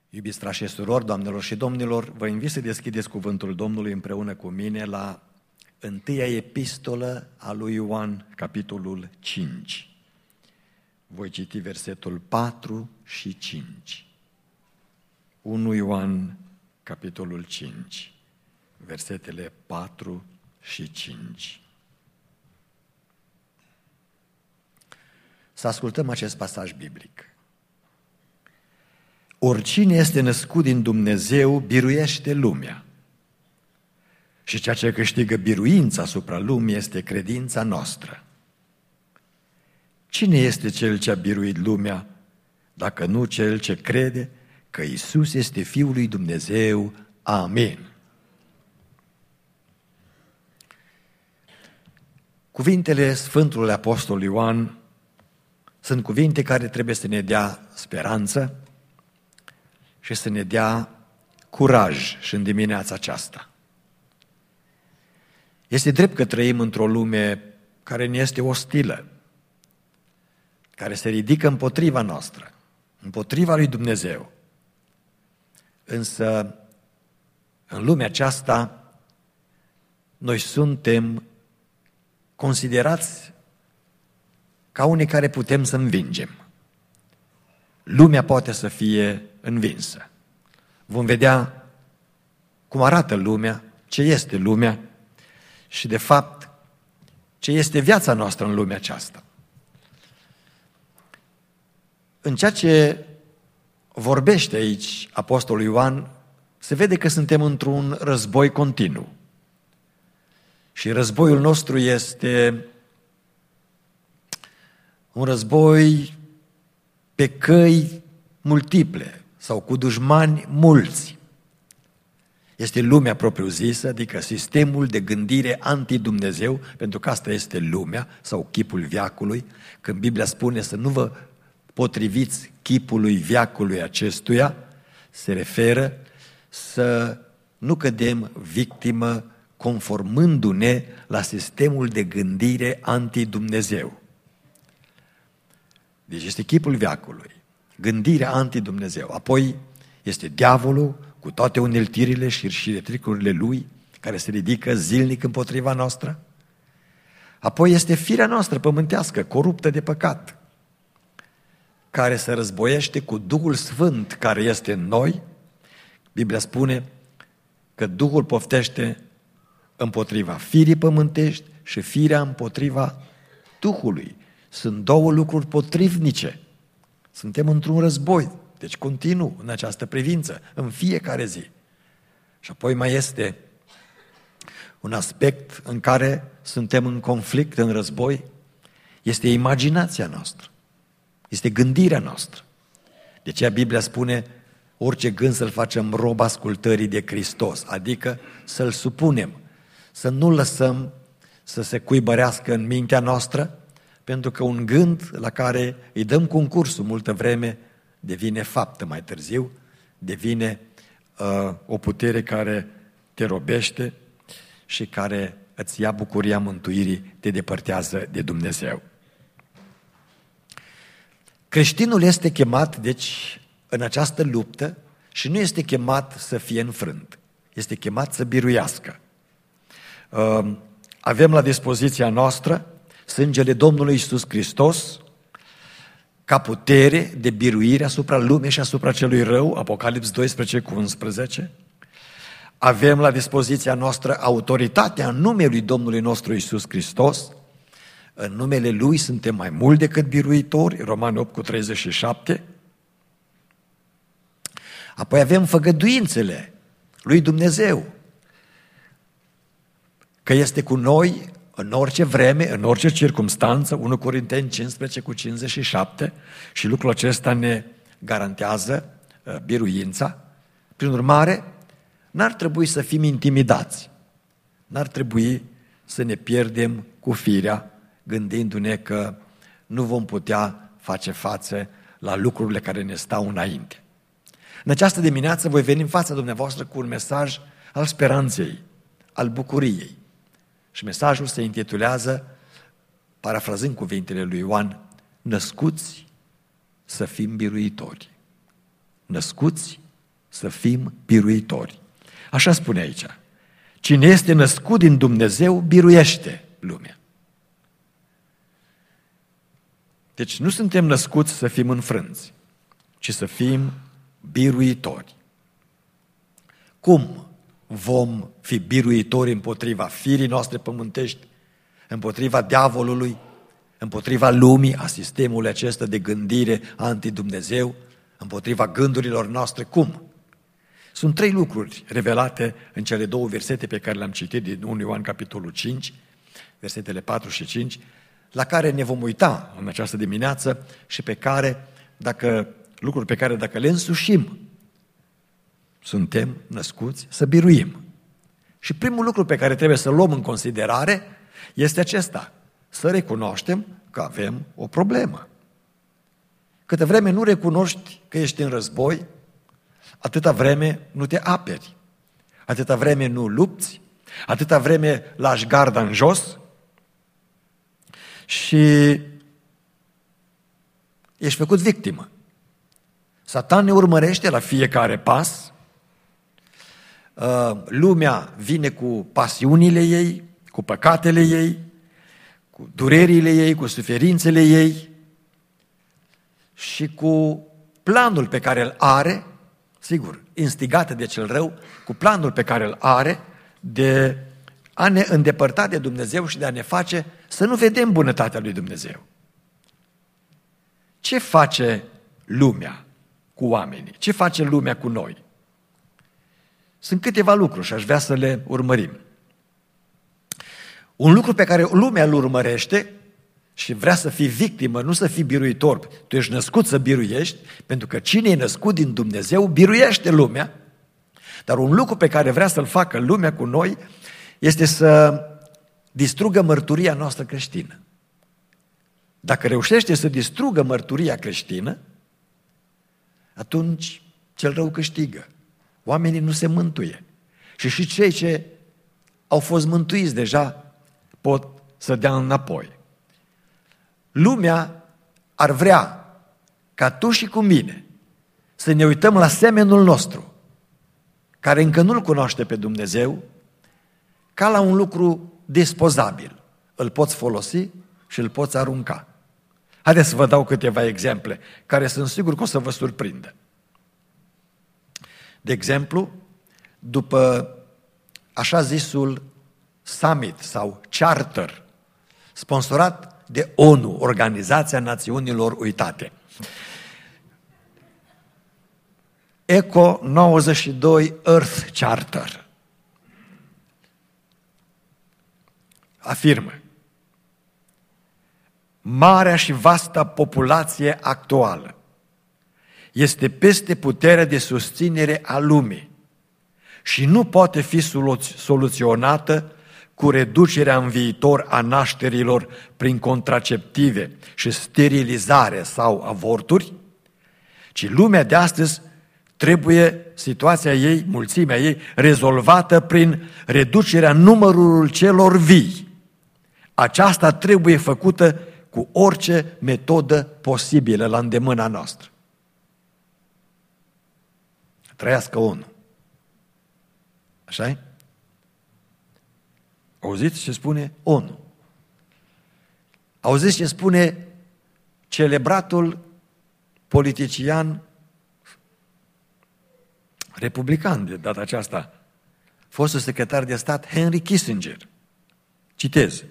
Iubiți frați și surori, doamnelor și domnilor, vă invit să deschideți cuvântul Domnului împreună cu mine la întâia epistolă a lui Ioan, capitolul 5. Voi citi versetul 4 și 5. 1 Ioan, capitolul 5, versetele 4 și 5. Să ascultăm acest pasaj biblic. Oricine este născut din Dumnezeu biruiește lumea. Și ceea ce câștigă biruința asupra lumii este credința noastră. Cine este cel ce a biruit lumea, dacă nu cel ce crede că Iisus este Fiul lui Dumnezeu? Amin. Cuvintele Sfântului Apostol Ioan sunt cuvinte care trebuie să ne dea speranță și să ne dea curaj și în dimineața aceasta. Este drept că trăim într-o lume care ne este ostilă, care se ridică împotriva noastră, împotriva lui Dumnezeu. Însă, în lumea aceasta, noi suntem considerați ca unii care putem să învingem. Lumea poate să fie învinsă. Vom vedea cum arată lumea, ce este lumea și, de fapt, ce este viața noastră în lumea aceasta. În ceea ce vorbește aici Apostolul Ioan, se vede că suntem într-un război continuu. Și războiul nostru este un război pe căi multiple sau cu dușmani mulți. Este lumea propriu-zisă, adică sistemul de gândire anti-Dumnezeu, pentru că asta este lumea sau chipul veacului. Când Biblia spune să nu vă potriviți chipului veacului acestuia, se referă să nu cădem victimă conformându-ne la sistemul de gândire anti-Dumnezeu. Deci este chipul veacului, gândirea anti-Dumnezeu. Apoi este diavolul cu toate uneltirile și tricurile lui, care se ridică zilnic împotriva noastră. Apoi este firea noastră pământească, coruptă de păcat, care se războiește cu Duhul Sfânt care este în noi. Biblia spune că Duhul poftește împotriva firii pământești și firea împotriva Duhului. Sunt două lucruri potrivnice. Suntem într-un război, deci continuu în această privință, în fiecare zi. Și apoi mai este un aspect în care suntem în conflict, în război, este imaginația noastră, este gândirea noastră. De aceea Biblia spune orice gând să-l facem rob ascultării de Hristos, adică să-l supunem, să nu lăsăm să se cuibărească în mintea noastră, pentru că un gând la care îi dăm concursul multă vreme devine faptă mai târziu, devine o putere care te robește și care îți ia bucuria mântuirii, te depărtează de Dumnezeu. Creștinul este chemat, deci, în această luptă și nu este chemat să fie înfrânt, este chemat să biruiască. Avem la dispoziția noastră sângele Domnului Iisus Hristos ca putere de biruire asupra lumii și asupra celui rău, Apocalips 12:11. Avem la dispoziția noastră autoritatea în numele lui Domnului nostru Iisus Hristos. În numele Lui suntem mai mult decât biruitori, Romani 8:37. Apoi avem făgăduințele lui Dumnezeu, că este cu noi în orice vreme, în orice circumstanță, 1 Corinteni 15:57, și lucrul acesta ne garantează biruința. Prin urmare, n-ar trebui să fim intimidați, n-ar trebui să ne pierdem cu firea, gândindu-ne că nu vom putea face față la lucrurile care ne stau înainte. În această dimineață voi veni în fața dumneavoastră cu un mesaj al speranței, al bucuriei. Și mesajul se intitulează, parafrazând cuvintele lui Ioan, născuți să fim biruitori. Născuți să fim biruitori. Așa spune aici. Cine este născut din Dumnezeu, biruiește lumea. Deci nu suntem născuți să fim înfrânți, ci să fim biruitori. Cum vom fi biruitori împotriva firii noastre pământești, împotriva diavolului, împotriva lumii, a sistemului acesta de gândire anti-Dumnezeu, împotriva gândurilor noastre? Cum? Sunt 3 lucruri revelate în cele 2 versete pe care le-am citit din 1 Ioan capitolul 5, versetele 4 și 5, la care ne vom uita în această dimineață și lucruri pe care dacă le însușim, suntem născuți să biruim. Și primul lucru pe care trebuie să-l luăm în considerare este acesta: să recunoaștem că avem o problemă. Câtă vreme nu recunoști că ești în război, atâta vreme nu te aperi, atâta vreme nu lupți, atâta vreme lași garda în jos și ești făcut victimă. Satan ne urmărește la fiecare pas, lumea vine cu pasiunile ei, cu păcatele ei, cu durerile ei, cu suferințele ei și cu planul pe care îl are, sigur, instigată de cel rău, cu planul pe care îl are de a ne îndepărta de Dumnezeu și de a ne face să nu vedem bunătatea lui Dumnezeu. Ce face lumea cu oamenii? Ce face lumea cu noi? Sunt câteva lucruri și aș vrea să le urmărim. Un lucru pe care lumea îl urmărește și vrea să fii victimă, nu să fii biruitor. Tu ești născut să biruiești, pentru că cine e născut din Dumnezeu biruiește lumea. Dar un lucru pe care vrea să-l facă lumea cu noi este să distrugă mărturia noastră creștină. Dacă reușește să distrugă mărturia creștină, atunci cel rău câștigă. Oamenii nu se mântuie. Și cei ce au fost mântuiți deja pot să dea înapoi. Lumea ar vrea ca tu și cu mine să ne uităm la semenul nostru, care încă nu-L cunoaște pe Dumnezeu, ca la un lucru dispozabil. Îl poți folosi și îl poți arunca. Haideți să vă dau câteva exemple care sunt sigur că o să vă surprindă. De exemplu, după așa zisul summit sau charter, sponsorat de ONU, Organizația Națiunilor Uitate, ECO 92 Earth Charter afirmă: marea și vasta populație actuală este peste puterea de susținere a lumii și nu poate fi soluționată cu reducerea în viitor a nașterilor prin contraceptive și sterilizare sau avorturi, ci lumea de astăzi trebuie, situația ei, mulțimea ei, rezolvată prin reducerea numărului celor vii. Aceasta trebuie făcută cu orice metodă posibilă la îndemâna noastră. Trăiască ONU. Așa-i? Auziți ce spune ONU? Auziți ce spune celebratul politician republican de data aceasta, fostul secretar de stat Henry Kissinger. Citez: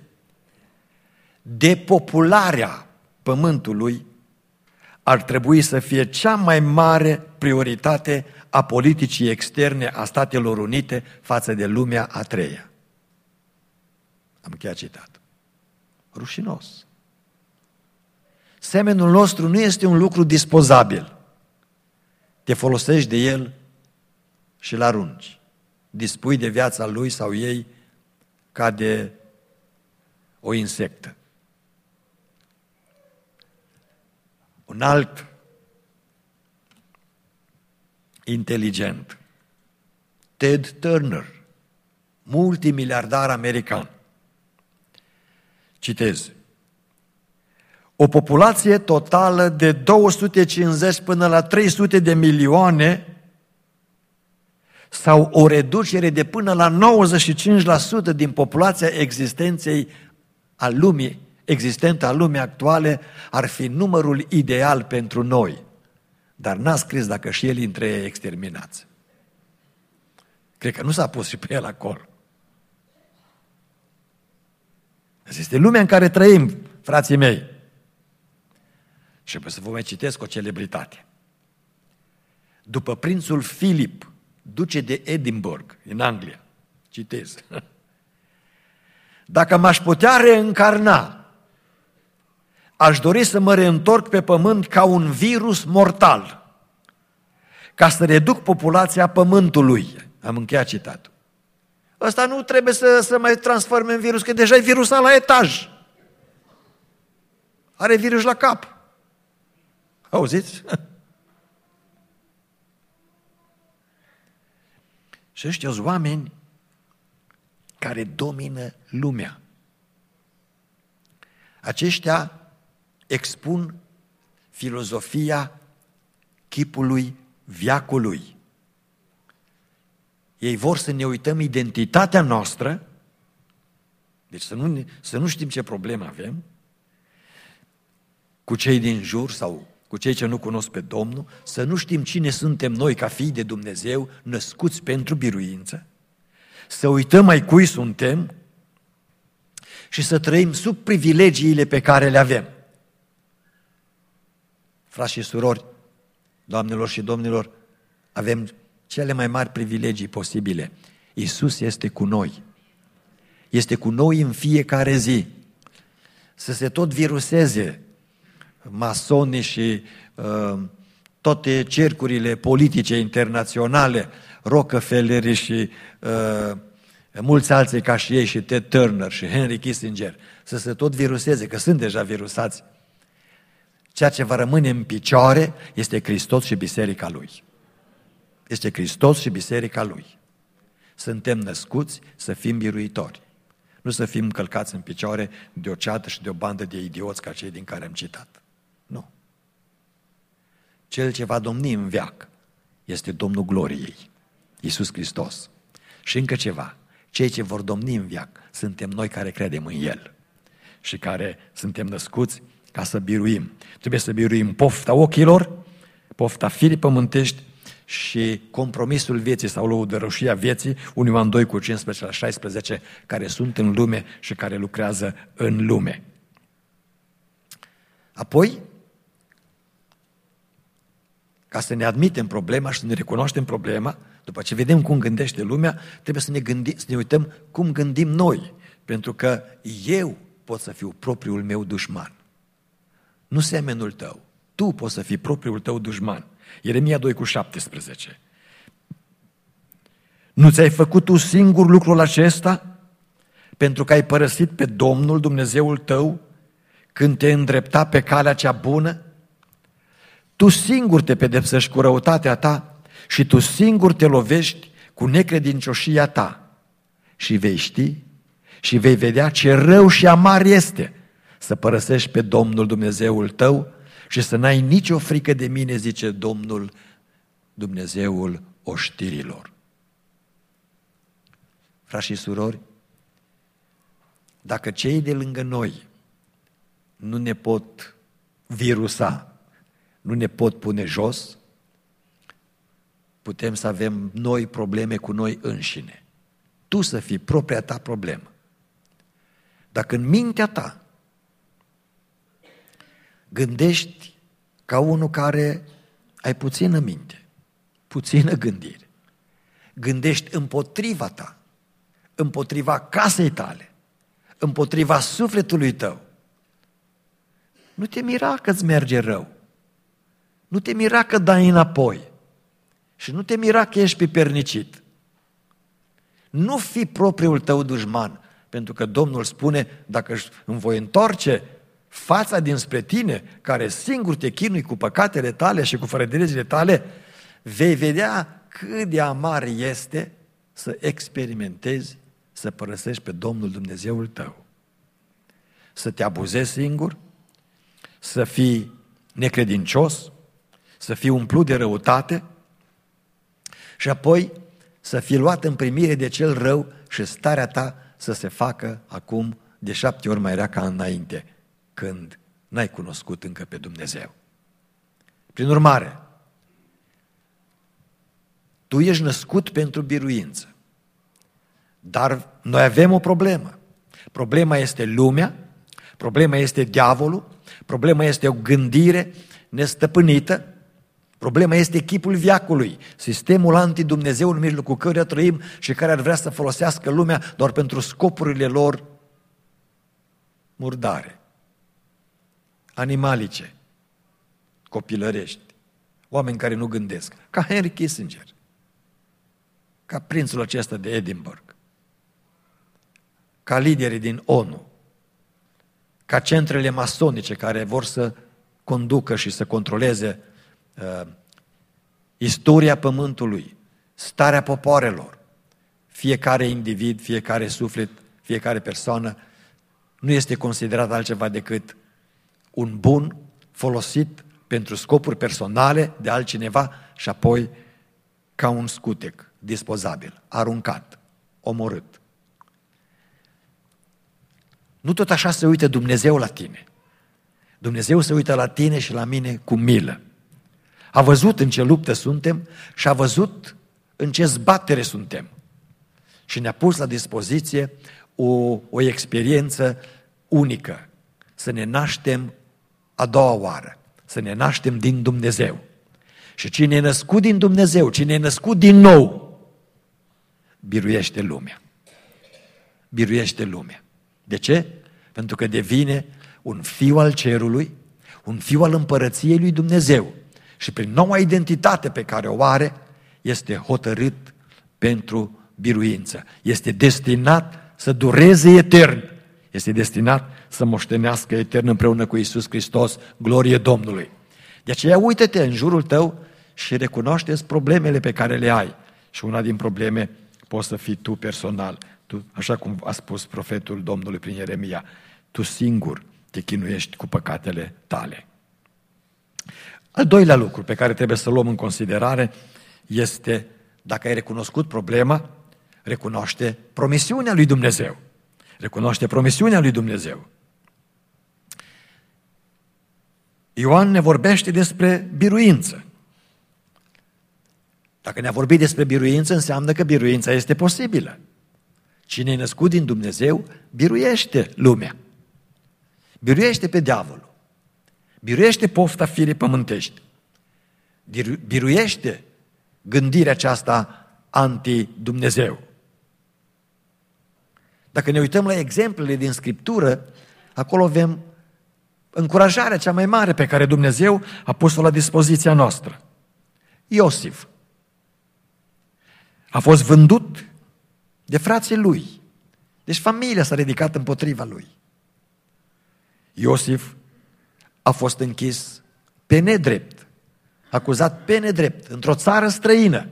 depopularea pământului ar trebui să fie cea mai mare prioritate a politicii externe a Statelor Unite față de lumea a treia. Am încheiat citatul. Rușinos. Semenul nostru nu este un lucru dispozabil. Te folosești de el și îl arunci. Dispui de viața lui sau ei ca de o insectă. Un alt inteligent, Ted Turner, multimiliardar american. Citez: o populație totală de 250 până la 300 de milioane sau o reducere de până la 95% din populația existenței a lumii, existentă a lumii actuale, ar fi numărul ideal pentru noi. Dar n-a scris dacă și el dintre ei exterminați. Cred că nu s-a pus și pe el acolo. Asta este lumea în care trăim, frații mei. Și apoi să vă mai citesc o celebritate. După prințul Philip, duce de Edinburgh, în Anglia, citez. Dacă m-aș putea reîncarna, aș dori să mă reîntorc pe pământ ca un virus mortal, ca să reduc populația pământului. Am încheiat citatul. Ăsta nu trebuie să mai transforme în virus, că deja e virusat la etaj. Are virus la cap. Auziți? Și ăștia sunt oameni care domină lumea. Aceștia expun filozofia chipului veacului. Ei vor să ne uităm identitatea noastră, deci să nu știm ce probleme avem, cu cei din jur sau cu cei ce nu cunosc pe Domnul, să nu știm cine suntem noi ca fii de Dumnezeu, născuți pentru biruință, să uităm mai cui suntem și să trăim sub privilegiile pe care le avem. Frați și surori, doamnelor și domnilor, avem cele mai mari privilegii posibile. Iisus este cu noi. Este cu noi în fiecare zi. Să se tot viruseze masonii și toate cercurile politice internaționale, Rockefeller și mulți alții ca și ei, și Ted Turner și Henry Kissinger, să se tot viruseze, că sunt deja virusați. Ceea ce va rămâne în picioare este Hristos și biserica Lui. Este Hristos și biserica Lui. Suntem născuți să fim biruitori. Nu să fim călcați în picioare de o ceată și de o bandă de idioți ca cei din care am citat. Nu. Cel ce va domni în veac este Domnul gloriei, Iisus Hristos. Și încă ceva, cei ce vor domni în veac suntem noi care credem în El și care suntem născuți ca să biruim. Trebuie să biruim pofta ochilor, pofta firii pământești și compromisul vieții sau lăudărășia vieții, 1 Ioan 2 cu 15 la 16, care sunt în lume și care lucrează în lume. Apoi, ca să ne admitem problema și să ne recunoaștem problema, după ce vedem cum gândește lumea, trebuie să ne uităm cum gândim noi, pentru că eu pot să fiu propriul meu dușman. Nu semenul tău. Tu poți să fii propriul tău dușman. Ieremia 2 cu 17. Nu ți-ai făcut tu singur lucrul acesta? Pentru că ai părăsit pe Domnul Dumnezeul tău când te îndrepta pe calea cea bună? Tu singur te pedepsești cu răutatea ta și tu singur te lovești cu necredincioșia ta. Și vei ști și vei vedea ce rău și amar este să părăsești pe Domnul Dumnezeul tău și să n-ai nicio frică de mine, zice Domnul Dumnezeul oștirilor. Frați și surori, dacă cei de lângă noi nu ne pot virusa, nu ne pot pune jos, putem să avem noi probleme cu noi înșine. Tu să fii propria ta problemă. Dacă în mintea ta gândești ca unul care ai puțină minte, puțină gândire, gândești împotriva ta, împotriva casei tale, împotriva sufletului tău, nu te mira că îți merge rău, nu te mira că dai înapoi și nu te mira că ești pipernicit. Nu fi propriul tău dușman, pentru că Domnul spune, dacă îmi voi întoarce fața dinspre tine, care singur te chinui cu păcatele tale și cu fără de legile tale, vei vedea cât de amar este să experimentezi, să părăsești pe Domnul Dumnezeul tău. Să te abuzezi singur, să fii necredincios, să fii umplut de răutate și apoi să fii luat în primire de cel rău și starea ta să se facă acum de 7 ori mai rea ca înainte, când n-ai cunoscut încă pe Dumnezeu. Prin urmare, tu ești născut pentru biruință, dar noi avem o problemă. Problema este lumea, problema este diavolul, problema este o gândire nestăpânită, problema este chipul veacului, sistemul anti-Dumnezeu în mijlocul căruia trăim și care ar vrea să folosească lumea doar pentru scopurile lor murdare, animalice, copilărești, oameni care nu gândesc, ca Henry Kissinger, ca prințul acesta de Edinburgh, ca liderii din ONU, ca centrele masonice care vor să conducă și să controleze istoria pământului, starea popoarelor, fiecare individ, fiecare suflet, fiecare persoană nu este considerat altceva decât un bun folosit pentru scopuri personale de altcineva și apoi ca un scutec dispozabil, aruncat, omorât. Nu tot așa se uită Dumnezeu la tine. Dumnezeu se uită la tine și la mine cu milă. A văzut în ce luptă suntem și a văzut în ce zbatere suntem. Și ne-a pus la dispoziție o experiență unică. Să ne naștem a doua oară. Să ne naștem din Dumnezeu. Și cine e născut din Dumnezeu, cine e născut din nou, biruiește lumea. Biruiește lumea. De ce? Pentru că devine un fiu al cerului, un fiu al împărăției lui Dumnezeu. Și prin noua identitate pe care o are, este hotărât pentru biruință. Este destinat să dureze etern. Este destinat să moștenească etern împreună cu Iisus Hristos, glorie Domnului. De aceea uită-te în jurul tău și recunoaște-ți problemele pe care le ai. Și una din probleme poți să fii tu personal. Tu, așa cum a spus profetul Domnului prin Ieremia, tu singur te chinuiești cu păcatele tale. Al doilea lucru pe care trebuie să-l luăm în considerare este, dacă ai recunoscut problema, recunoaște promisiunea lui Dumnezeu. Recunoaște promisiunea lui Dumnezeu. Ioan ne vorbește despre biruință. Dacă ne-a vorbit despre biruință, înseamnă că biruința este posibilă. Cine e născut din Dumnezeu, biruiește lumea. Biruiește pe diavolul. Biruiește pofta firii pământești. Biruiește gândirea aceasta anti-Dumnezeu. Dacă ne uităm la exemplele din Scriptură, acolo avem încurajarea cea mai mare pe care Dumnezeu a pus-o la dispoziția noastră. Iosif a fost vândut de frații lui. Deci familia s-a ridicat împotriva lui. Iosif a fost închis pe nedrept, acuzat pe nedrept, într-o țară străină.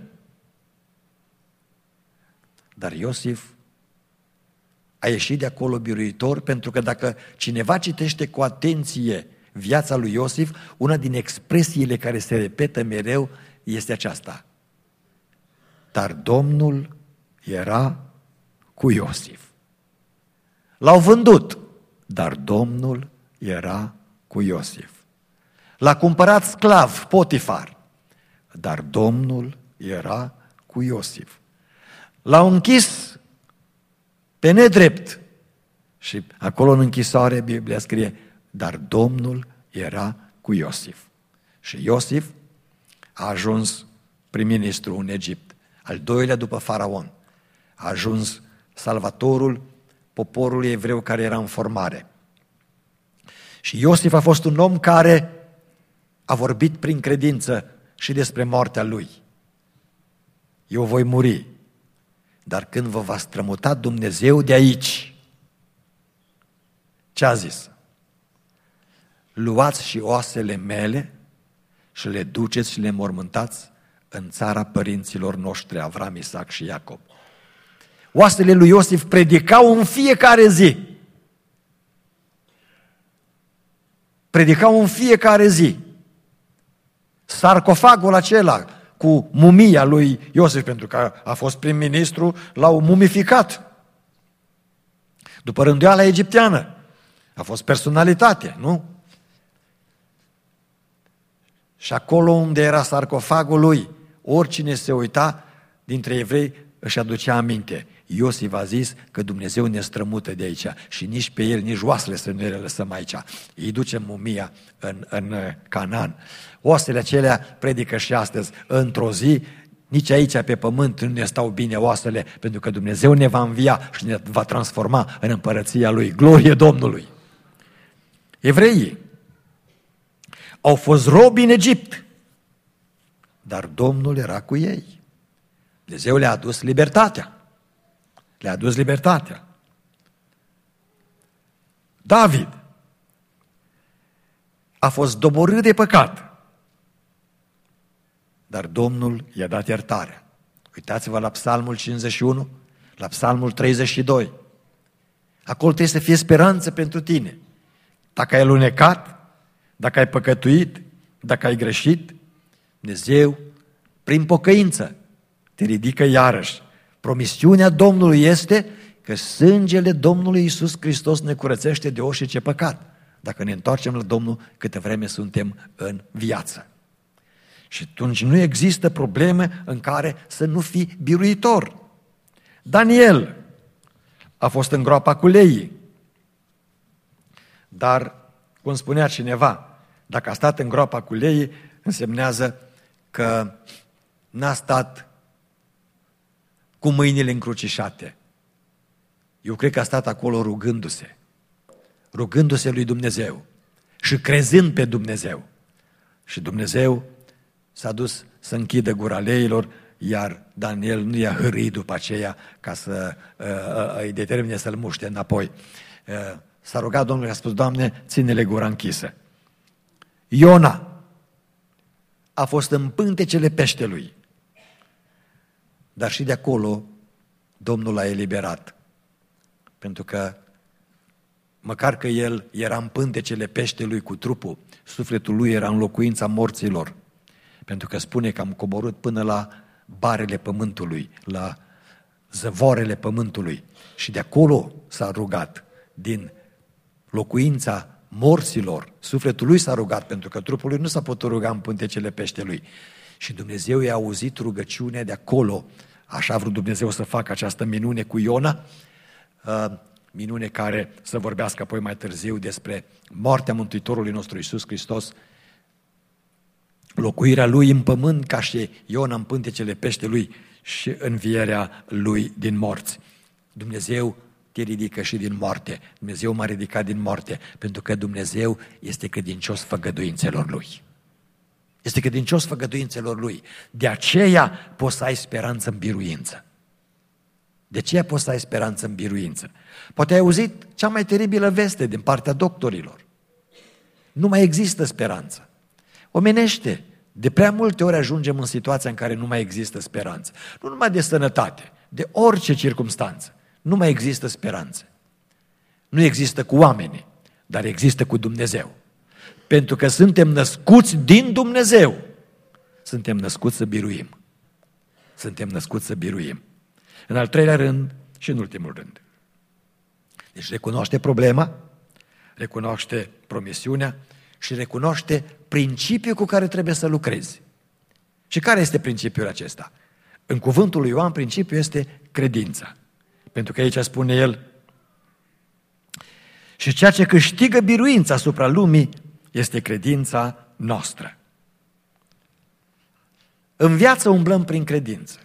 Dar Iosif a ieșit de acolo biruitor, pentru că dacă cineva citește cu atenție viața lui Iosif, una din expresiile care se repetă mereu este aceasta. Dar Domnul era cu Iosif. L-au vândut, dar Domnul era cu Iosif. L-a cumpărat sclav Potifar, dar Domnul era cu Iosif. L-au închis pe nedrept și acolo în închisoare Biblia scrie, dar Domnul era cu Iosif. Și Iosif a ajuns prim-ministru în Egipt, al doilea după faraon. A ajuns salvatorul poporului evreu care era în formare. Și Iosif a fost un om care a vorbit prin credință și despre moartea lui. Eu voi muri, dar când vă va strămuta Dumnezeu de aici, ce a zis? Luați și oasele mele și le duceți și le mormântați în țara părinților noștri, Avram, Isaac și Iacob. Oasele lui Iosif predicau în fiecare zi. Predicau în fiecare zi. Sarcofagul acela cu mumia lui Iosif, pentru că a fost prim-ministru, l-au mumificat. După rânduiala egipteană, a fost personalitate, nu? Și acolo unde era sarcofagul lui, oricine se uita dintre evrei își aducea aminte. Iosif a zis că Dumnezeu ne strămută de aici și nici pe el, nici oasele să nu le lăsăm aici. Îi ducem mumia în Canaan. Oasele acelea, predică și astăzi, într-o zi, nici aici pe pământ nu ne stau bine oasele, pentru că Dumnezeu ne va învia și ne va transforma în împărăția Lui. Glorie Domnului! Evreii au fost robi în Egipt, dar Domnul era cu ei. Dumnezeu le-a adus libertatea. Le-a adus libertatea. David a fost doborât de păcat, dar Domnul i-a dat iertarea. Uitați-vă la Psalmul 51, la Psalmul 32. Acolo trebuie să fie speranță pentru tine. Dacă ai alunecat, dacă ai păcătuit, dacă ai greșit, Dumnezeu, prin pocăință, te ridică iarăși. Promisiunea Domnului este că sângele Domnului Iisus Hristos ne curățește de orice păcat. Dacă ne întoarcem la Domnul, câtă vreme suntem în viață. Și atunci nu există probleme în care să nu fii biruitor. Daniel a fost în groapa cu leii, dar, cum spunea cineva, dacă a stat în groapa cu leii, însemnează că n-a stat cu mâinile încrucișate. Eu cred că a stat acolo rugându-se lui Dumnezeu și crezând pe Dumnezeu. Și Dumnezeu s-a dus să închidă gura leilor, iar Daniel nu i-a hârâit după aceea ca să îi determine să-l muște înapoi. S-a rugat Domnul și a spus: Doamne, ține-le gura închisă. Iona a fost în pântecele peștelui, dar și de acolo Domnul l-a eliberat. Pentru că măcar că el era în pântecele peștelui cu trupul, sufletul lui era în locuința morților. Pentru că spune că am coborât până la barele pământului, la zăvoarele pământului. Și de acolo s-a rugat, din locuința morților. Sufletul lui s-a rugat, pentru că trupul lui nu s-a putut ruga în pântecele peștelui. Și Dumnezeu i-a auzit rugăciunea de acolo. Așa a vrut Dumnezeu să facă această minune cu Iona, minune care să vorbească apoi mai târziu despre moartea Mântuitorului nostru Iisus Hristos, locuirea lui în pământ ca și Iona în pântecele peștelui și învierea lui din morți. Dumnezeu te ridică și din moarte. Dumnezeu m-a ridicat din moarte, pentru că Dumnezeu este credincios făgăduințelor Lui. Este credincios făgăduințelor Lui. De aceea poți să ai speranță în biruință. De aceea poți să ai speranță în biruință. Poate ai auzit cea mai teribilă veste din partea doctorilor. Nu mai există speranță. Omenește, de prea multe ori ajungem în situația în care nu mai există speranță. Nu numai de sănătate, de orice circumstanță. Nu mai există speranță. Nu există cu oamenii, dar există cu Dumnezeu. Pentru că suntem născuți din Dumnezeu. Suntem născuți să biruim. Suntem născuți să biruim. În al treilea rând și în ultimul rând. Deci recunoaște problema, recunoaște promisiunea și recunoaște principiul cu care trebuie să lucrezi. Și care este principiul acesta? În cuvântul lui Ioan, principiul este credința. Pentru că aici spune el: și ceea ce câștigă biruința asupra lumii este credința noastră. În viață umblăm prin credință.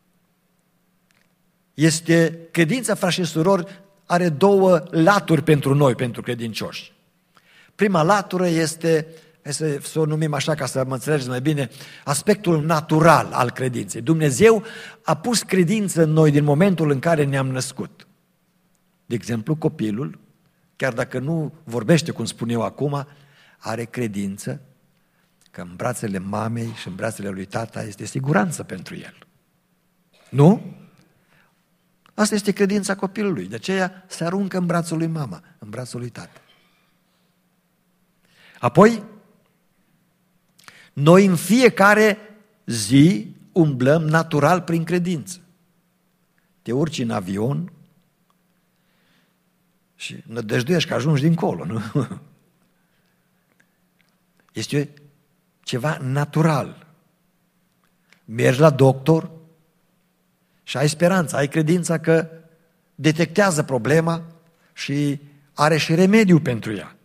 Credința, frați și surori, are două laturi pentru noi, pentru credincioși. Prima latură este, să o numim așa ca să mă înțelegeți mai bine, aspectul natural al credinței. Dumnezeu a pus credință în noi din momentul în care ne-am născut. De exemplu, copilul, chiar dacă nu vorbește cum spun eu acum, are credință că în brațele mamei și în brațele lui tata este siguranță pentru el. Nu? Asta este credința copilului. De aceea se aruncă în brațul lui mama, în brațul lui tată. Apoi, noi în fiecare zi umblăm natural prin credință. Te urci în avion și nădăjduiești că ajungi dincolo, nu? Este ceva natural. Mergi la doctor și ai speranța, ai credința că detectează problema și are și remediu pentru ea.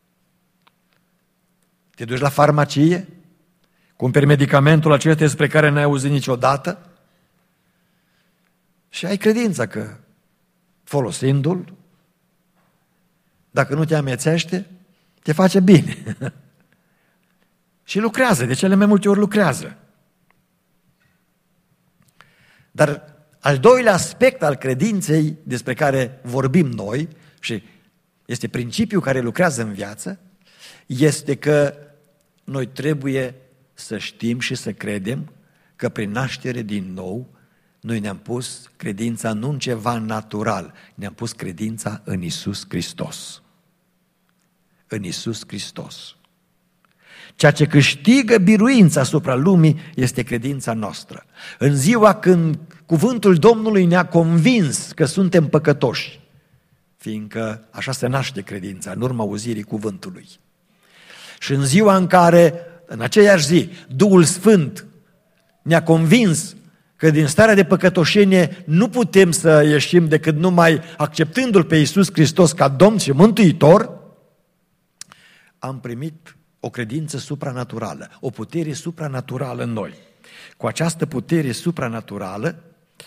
Te duci la farmacie, cumperi medicamentul acesta despre care n-ai auzit niciodată și ai credința că folosindu-l, dacă nu te amețește, te face bine. Și lucrează, de cele mai multe ori lucrează. Dar al doilea aspect al credinței despre care vorbim noi, și este principiul care lucrează în viață, este că noi trebuie să știm și să credem că prin naștere din nou noi ne-am pus credința nu în ceva natural, ne-am pus credința în Iisus Hristos. În Iisus Hristos. Ceea ce câștigă biruința asupra lumii este credința noastră. În ziua când cuvântul Domnului ne-a convins că suntem păcătoși, fiindcă așa se naște credința, în urma auzirii cuvântului. Și în ziua în care, în aceeași zi, Duhul Sfânt ne-a convins că din starea de păcătoșenie nu putem să ieșim decât numai acceptându-L pe Iisus Hristos ca Domn și Mântuitor, am primit o credință supranaturală, o putere supranaturală în noi. Cu această putere supranaturală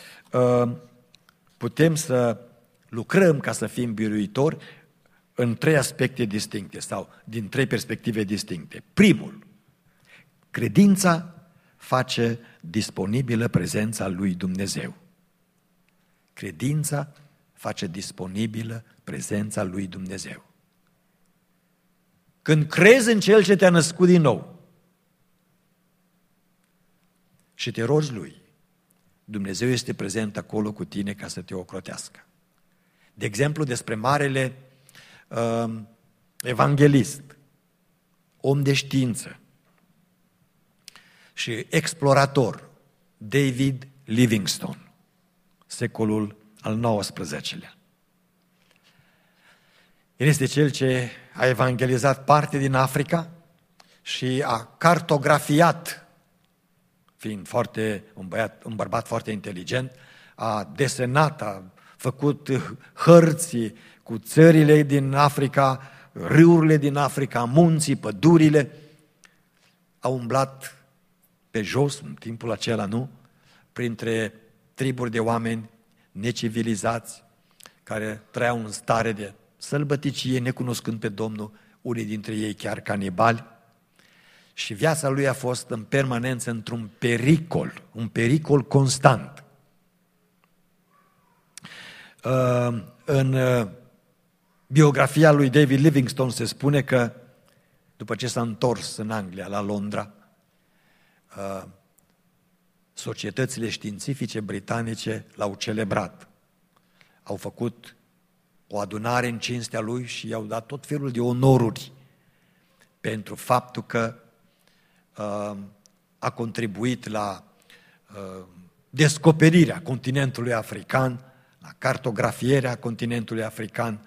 putem să lucrăm ca să fim biruitori în trei aspecte distincte sau din trei perspective distincte. Primul, credința face disponibilă prezența lui Dumnezeu. Credința face disponibilă prezența lui Dumnezeu. Când crezi în Cel ce te-a născut din nou și te rogi Lui, Dumnezeu este prezent acolo cu tine ca să te ocrotească. De exemplu, despre marele evanghelist, om de știință și explorator, David Livingstone, secolul al XIX-lea. El este cel ce a evangelizat parte din Africa și a cartografiat, fiind un bărbat foarte inteligent, a desenat, a făcut hărți cu țările din Africa, râurile din Africa, munții, pădurile. A umblat pe jos, în timpul acela, nu? Printre triburi de oameni necivilizați, care trăiau în stare de sălbăticie, necunoscând pe Domnul, unii dintre ei chiar canibali. Și viața lui a fost în permanență într-un pericol, un pericol constant. În biografia lui David Livingstone se spune că după ce s-a întors în Anglia, la Londra, societățile științifice britanice l-au celebrat. Au făcut o adunare în cinstea lui și i-au dat tot felul de onoruri pentru faptul că a contribuit la descoperirea continentului african, la cartografierea continentului african,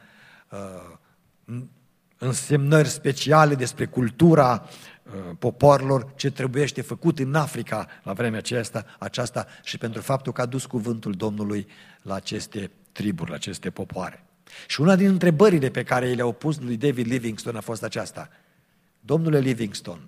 însemnări speciale despre cultura popoarelor, ce trebuiește făcut în Africa la vremea aceasta și pentru faptul că a dus cuvântul Domnului la aceste triburi, la aceste popoare. Și una din întrebările pe care le-au pus lui David Livingstone a fost aceasta: Domnule Livingstone,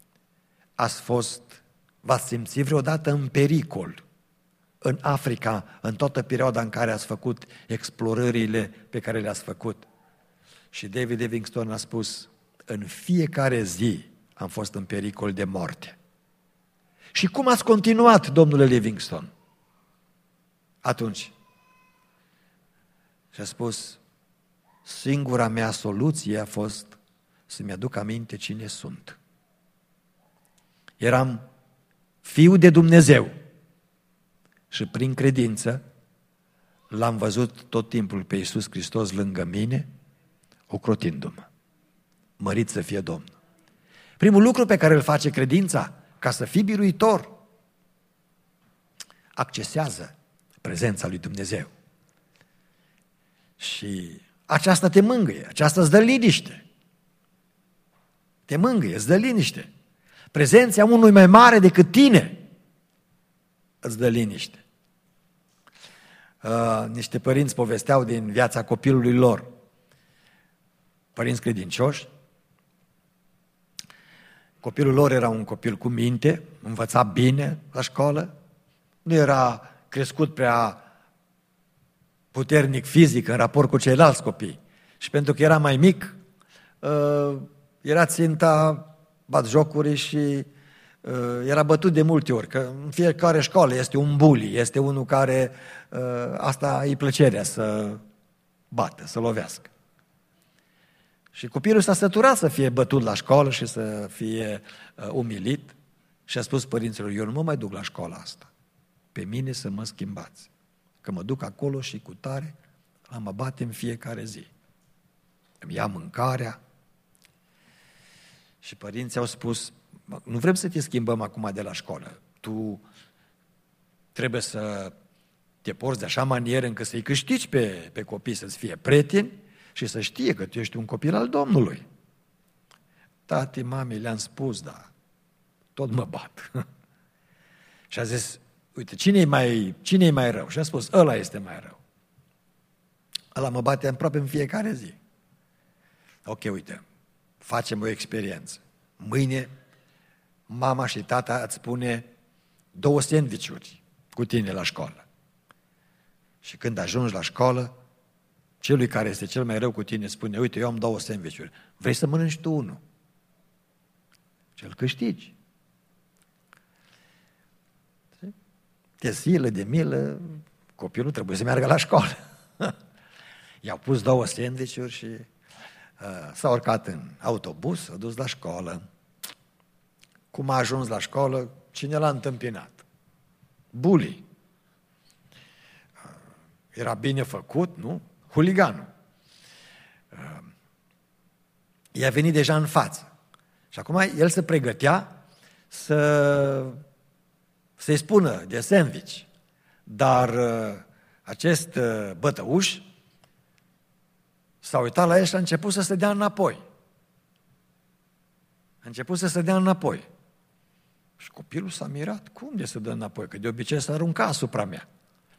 v-ați simțit vreodată în pericol în Africa, în toată perioada în care ați făcut explorările pe care le-ați făcut? Și David Livingstone a spus: în fiecare zi am fost în pericol de moarte. Și cum ați continuat, domnule Livingstone? Atunci. Și a spus: singura mea soluție a fost să-mi aduc aminte cine sunt. Eram fiul de Dumnezeu și prin credință l-am văzut tot timpul pe Iisus Hristos lângă mine, ocrotindu-mă. Mărit să fie Domnul. Primul lucru pe care îl face credința ca să fii biruitor accesează prezența lui Dumnezeu. Și aceasta te mângâie, aceasta îți dă liniște. Te mângâie, îți dă liniște. Prezența unui mai mare decât tine îți dă liniște. Niște părinți povesteau din viața copilului lor, părinți credincioși. Copilul lor era un copil cu minte, învăța bine la școală, nu era crescut prea puternic fizic în raport cu ceilalți copii. Și pentru că era mai mic, era ținta batjocuri și era bătut de multe ori, că în fiecare școală este un bully, este unul care asta îi plăcerea să bată, să lovească. Și copilul s-a săturat să fie bătut la școală și să fie umilit și a spus părinților, eu nu mă mai duc la școala asta, pe mine să mă schimbați, că mă duc acolo și cu tare la mă bate în fiecare zi. Îmi ia mâncarea. Și părinții au spus, nu vrem să te schimbăm acum de la școală, tu trebuie să te porți de așa manieră încât să-i câștigi pe copii să-ți fie prieteni și să știe că tu ești un copil al Domnului. Tati, mami, le-am spus, dar tot mă bat. Și a zis, uite, cine e mai rău? Și a spus, ăla este mai rău. Ăla mă bate aproape în fiecare zi. Ok, uite, facem o experiență. Mâine mama și tata îți pune 2 sandvișuri cu tine la școală. Și când ajungi la școală, celui care este cel mai rău cu tine spune, uite, eu am 2 sandvișuri, vrei să mănânci tu unul? Și-l câștigi. De zilă, de milă, copilul trebuie să meargă la școală. I-au pus 2 sandvișuri și s-a urcat în autobuz, s-a dus la școală. Cum a ajuns la școală, cine l-a întâmpinat? Bully. Era bine făcut, nu? Huliganul. I-a venit deja în față. Și acum el se pregătea să-i spună de sandwich. Dar acest bătăuș s-a uitat la el și a început să se dea înapoi. Și copilul s-a mirat. Cum de se dă înapoi? Că de obicei s-a aruncat asupra mea.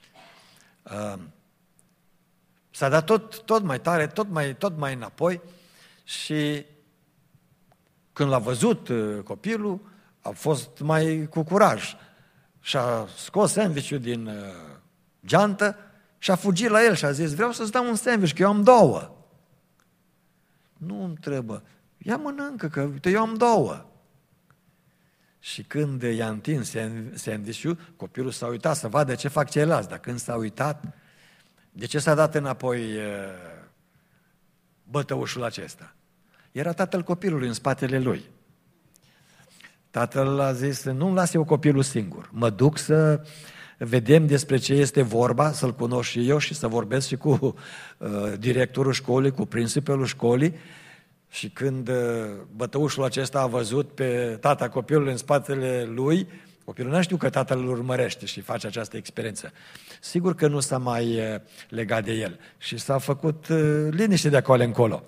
S-a dat tot mai tare, tot mai înapoi și când l-a văzut copilul, a fost mai cu curaj. Și-a scos sandwich-ul din geantă și a fugit la el și a zis, vreau să-ți dau un sandwich, că eu am 2. Nu-mi trebuie. Ia mănâncă, că uite, eu am 2. Și când i-a întins sandwich-ul, copilul s-a uitat să vadă ce fac ceilalți. Dar când s-a uitat, de ce s-a dat înapoi bătăușul acesta? Era tatăl copilului în spatele lui. Tatăl a zis, nu-mi las eu copilul singur. Mă duc să vedem despre ce este vorba, să-l cunosc și eu și să vorbesc și cu directorul școlii, cu principalul școlii. Și când bătăușul acesta a văzut pe tata copilului în spatele lui, copilul n-a știut că tatăl îl urmărește și face această experiență. Sigur că nu s-a mai legat de el și s-a făcut liniște de acolo încolo.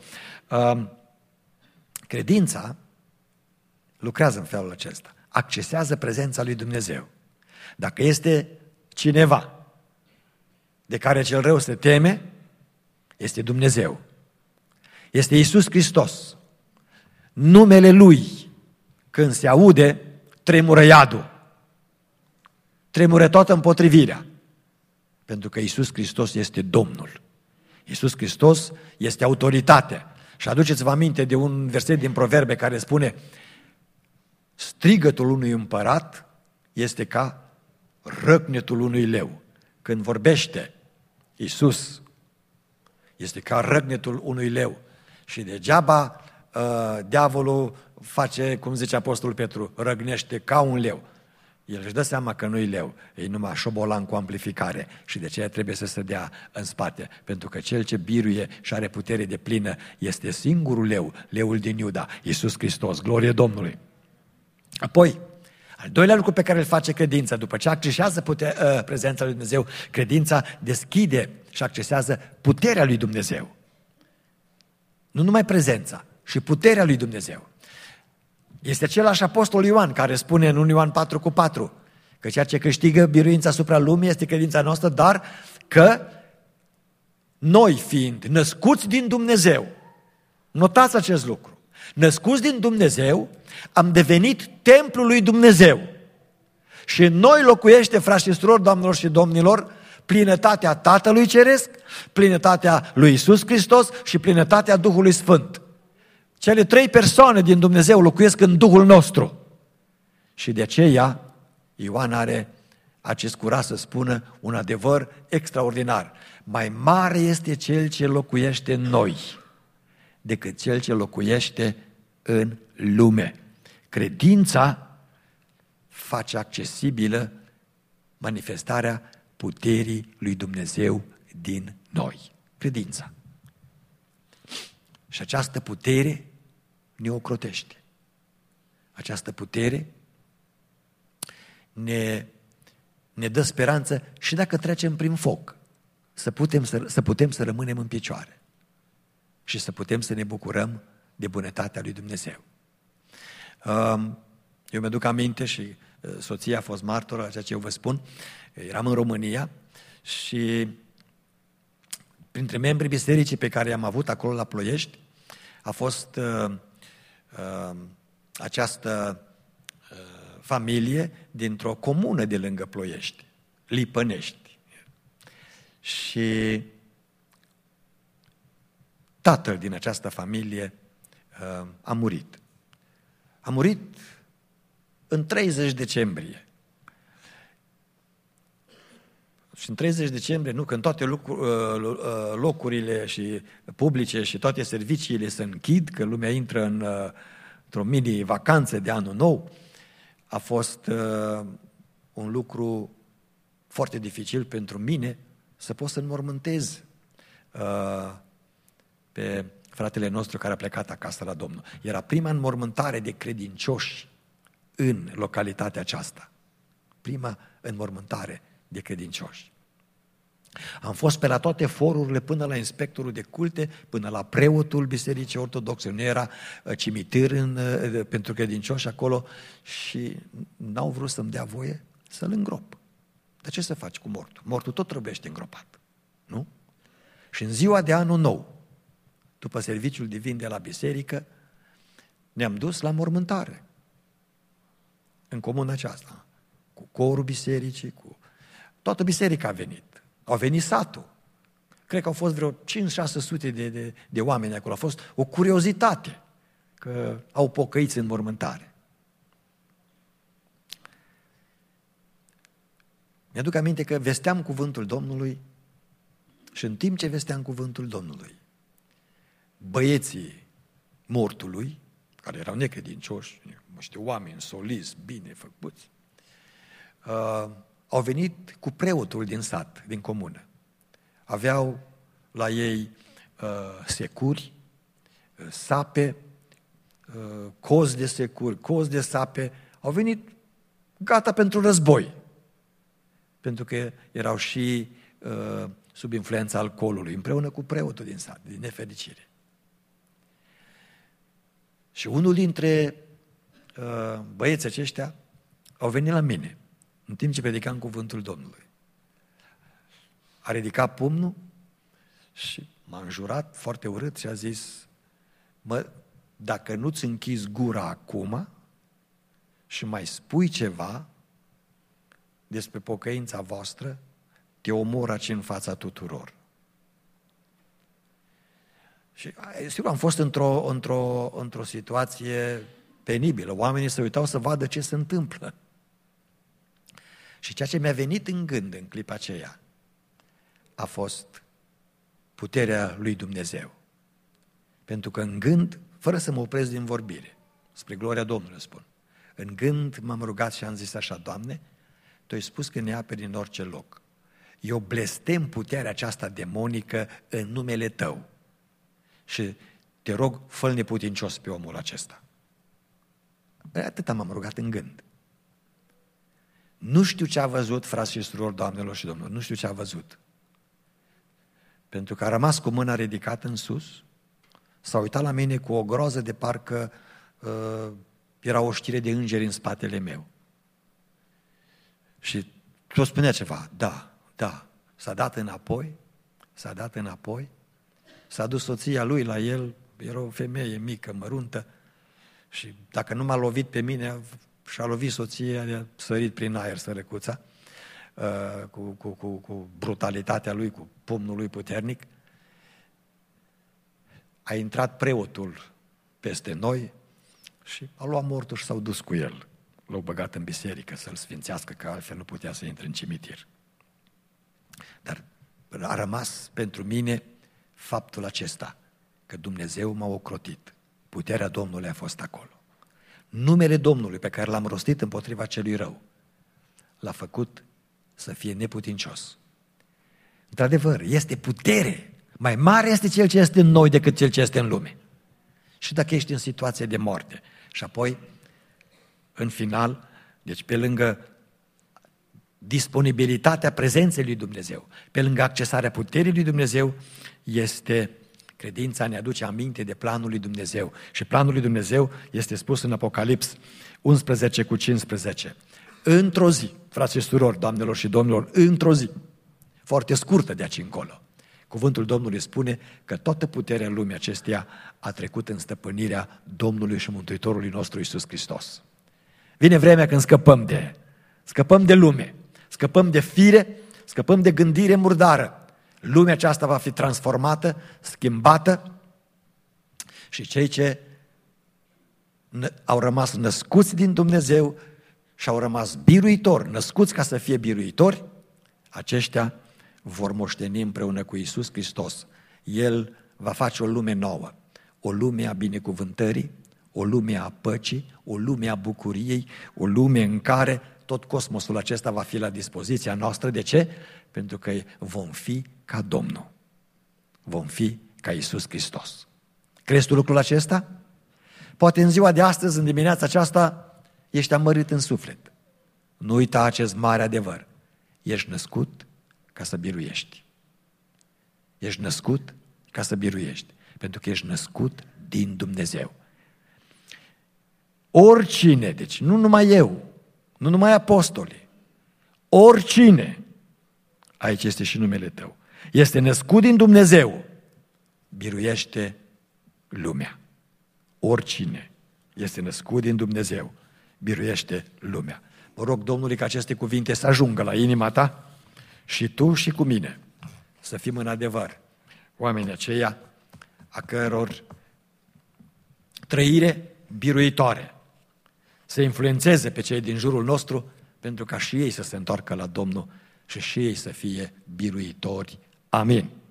Credința lucrează în felul acesta. Accesează prezența lui Dumnezeu. Dacă este cineva de care cel rău se teme, este Dumnezeu. Este Iisus Hristos. Numele Lui, când se aude, tremură iadul. Tremură toată împotrivirea. Pentru că Iisus Hristos este Domnul. Iisus Hristos este autoritate. Și aduceți-vă aminte de un verset din Proverbe care spune, strigătul unui împărat este ca răcnetul unui leu. Când vorbește Iisus, este ca răcnetul unui leu. Și degeaba diavolul face, cum zice Apostolul Petru, răgnește ca un leu. El își dă seama că nu-i leu, e numai șobolan cu amplificare și de aceea trebuie să se dea în spate, pentru că cel ce biruie și are putere de plină este singurul leu, leul din Iuda, Iisus Hristos, glorie Domnului. Apoi, Al doilea lucru pe care îl face credința, după ce accesează prezența lui Dumnezeu, credința deschide și accesează puterea lui Dumnezeu. Nu numai prezența, și puterea lui Dumnezeu. Este același apostol Ioan care spune în 1 Ioan 4:4 că ceea ce câștigă biruința asupra lumii este credința noastră, dar că noi fiind născuți din Dumnezeu, notați acest lucru, născuți din Dumnezeu, am devenit templul lui Dumnezeu. Și în noi locuiește, frați și surori, doamnelor și domnilor, plinătatea Tatălui Ceresc, plinătatea lui Iisus Hristos și plinătatea Duhului Sfânt. Cele trei persoane din Dumnezeu locuiesc în Duhul nostru. Și de aceea Ioan are acest curaj să spună un adevăr extraordinar. Mai mare este Cel ce locuiește în noi decât Cel ce locuiește în lume. Credința face accesibilă manifestarea puterii lui Dumnezeu din noi. Credința. Și această putere ne ocrotește. Această putere ne dă speranță și dacă trecem prin foc, să putem să rămânem în picioare și să putem să ne bucurăm de bunătatea lui Dumnezeu. Eu mi-aduc aminte și soția a fost martoră la ceea ce eu vă spun. Eram în România și printre membrii bisericii pe care i-am avut acolo la Ploiești a fost această familie dintr-o comună de lângă Ploiești, Lipănești. Și tatăl din această familie a murit. A murit în 30 decembrie. Și în 30 decembrie, nu, când toate locurile și publice și toate serviciile se închid, că lumea intră într-o mini-vacanță de anul nou, a fost un lucru foarte dificil pentru mine să pot să înmormântez pe fratele nostru care a plecat acasă la Domnul. Era prima înmormântare de credincioși în localitatea aceasta. Prima înmormântare de credincioși. Am fost pe la toate forurile, până la inspectorul de culte, până la preotul Bisericii Ortodoxe. Nu era cimitir pentru credincioși acolo și n-au vrut să-mi dea voie să-l îngrop. Dar ce să faci cu mortul? Mortul tot trebuiește îngropat, nu? Și în ziua de anul nou, după serviciul divin de la biserică, ne-am dus la mormântare. În comuna aceasta, cu corul bisericii, cu toată biserica a venit. Au venit satul. Cred că au fost vreo 5-600 de oameni acolo. A fost o curiozitate că au pocăiți în mormântare. Mi-aduc aminte că vesteam cuvântul Domnului și în timp ce vesteam cuvântul Domnului, băieții mortului, care erau necredincioși, nu știu, oameni solizi, bine făcuți, au venit cu preotul din sat, din comună. Aveau la ei securi, sape, cozi de securi, cozi de sape. Au venit gata pentru război. Pentru că erau și sub influența alcoolului, împreună cu preotul din sat, din nefericire. Și unul dintre băieții aceștia au venit la mine în timp ce predicam cuvântul Domnului. A ridicat pumnul și m-a înjurat foarte urât și a zis: dacă nu-ți închizi gura acum și mai spui ceva despre pocăința voastră, te omor aici în fața tuturor. Și sigur am fost într-o situație penibilă. Oamenii se uitau să vadă ce se întâmplă. Și ceea ce mi-a venit în gând în clipa aceea a fost puterea lui Dumnezeu. Pentru că în gând, fără să mă opresc din vorbire, spre gloria Domnului spun, în gând m-am rugat și am zis așa: Doamne, Tu ai spus că ne aperi în orice loc. Eu blestem puterea aceasta demonică în numele Tău. Și te rog, fă-l neputincios pe omul acesta. Atâta m-am rugat în gând. Nu știu ce a văzut, frați și surori, doamnelor și domnilor, nu știu ce a văzut. Pentru că a rămas cu mâna ridicată în sus, s-a uitat la mine cu o groază de parcă era o știre de îngeri în spatele meu. Și tot spunea ceva, da, s-a dat înapoi, s-a dus soția lui la el, era o femeie mică, măruntă, și dacă nu m-a lovit pe mine, și-a lovit soția, a sărit prin aer sărăcuța, cu brutalitatea lui, cu pumnul lui puternic. A intrat preotul peste noi și a luat mortul și s-au dus cu el. L-au băgat în biserică să-l sfințească, că altfel nu putea să intre în cimitir. Dar a rămas pentru mine faptul acesta, că Dumnezeu m-a ocrotit. Puterea Domnului a fost acolo. Numele Domnului pe care l-am rostit împotriva celui rău l-a făcut să fie neputincios. Într-adevăr, este putere. Mai mare este cel ce este în noi decât cel ce este în lume. Și dacă ești în situație de moarte. Și apoi, în final, deci pe lângă disponibilitatea prezenței lui Dumnezeu, pe lângă accesarea puterii lui Dumnezeu, este credința, ne aduce aminte de planul lui Dumnezeu. Și planul lui Dumnezeu este spus în Apocalips 11:15. Într-o zi, frați și surori, doamnelor și domnilor, într-o zi, foarte scurtă de aici încolo, cuvântul Domnului spune că toată puterea lumii acesteia a trecut în stăpânirea Domnului și Mântuitorului nostru Iisus Hristos. Vine vremea când scăpăm de lume, scăpăm de fire, scăpăm de gândire murdară. Lumea aceasta va fi transformată, schimbată și cei ce au rămas născuți din Dumnezeu și au rămas biruitori, născuți ca să fie biruitori, aceștia vor moșteni împreună cu Iisus Hristos. El va face o lume nouă, o lume a binecuvântării, o lume a păcii, o lume a bucuriei, o lume în care tot cosmosul acesta va fi la dispoziția noastră. De ce? Pentru că vom fi ca Domnul. Vom fi ca Iisus Hristos. Crezi tu lucrul acesta? Poate în ziua de astăzi, în dimineața aceasta, ești amărât în suflet. Nu uita acest mare adevăr. Ești născut ca să biruiești. Ești născut ca să biruiești. Pentru că ești născut din Dumnezeu. Oricine, deci nu numai eu, nu numai apostolii, oricine, aici este și numele tău, este născut din Dumnezeu, biruiește lumea. Oricine este născut din Dumnezeu, biruiește lumea. Mă rog Domnului ca aceste cuvinte să ajungă la inima ta și tu și cu mine să fim în adevăr oamenii aceia a căror trăire biruitoare să influențeze pe cei din jurul nostru pentru ca și ei să se întoarcă la Domnul și ei să fie biruitori. Amin.